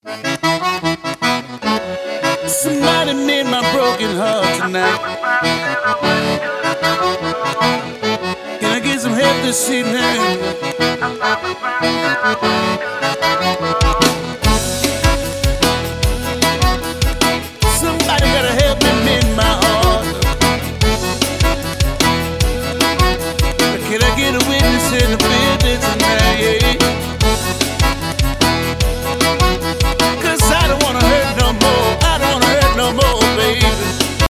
Somebody made my broken heart tonight. Can I get some help this evening?